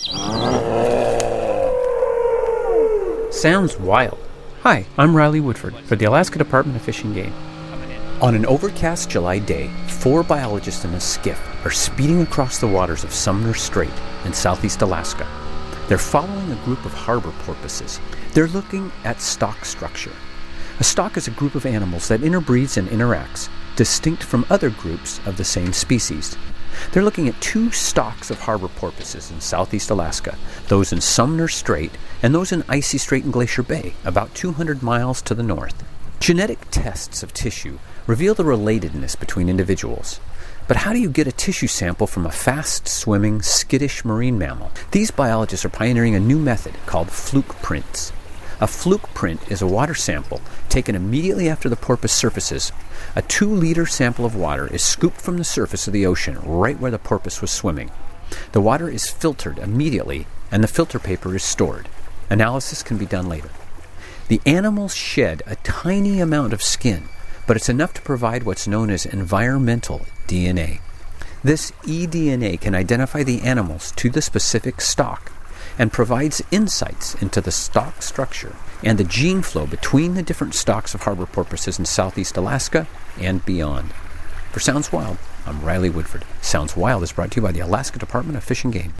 Sounds wild. Hi, I'm Riley Woodford for the Alaska Department of Fish and Game. On an overcast July day, 4 biologists in a skiff are speeding across the waters of Sumner Strait in southeast Alaska. They're following a group of harbor porpoises. They're looking at stock structure. A stock is a group of animals that interbreeds and interacts, distinct from other groups of the same species. They're looking at 2 stocks of harbor porpoises in southeast Alaska, those in Sumner Strait and those in Icy Strait and Glacier Bay, about 200 miles to the north. Genetic tests of tissue reveal the relatedness between individuals. But how do you get a tissue sample from a fast-swimming, skittish marine mammal? These biologists are pioneering a new method called fluke prints. A fluke print is a water sample taken immediately after the porpoise surfaces. A 2-liter sample of water is scooped from the surface of the ocean right where the porpoise was swimming. The water is filtered immediately, and the filter paper is stored. Analysis can be done later. The animals shed a tiny amount of skin, but it's enough to provide what's known as environmental DNA. This eDNA can identify the animals to the specific stock and provides insights into the stock structure and the gene flow between the different stocks of harbor porpoises in southeast Alaska and beyond. For Sounds Wild, I'm Riley Woodford. Sounds Wild is brought to you by the Alaska Department of Fish and Game.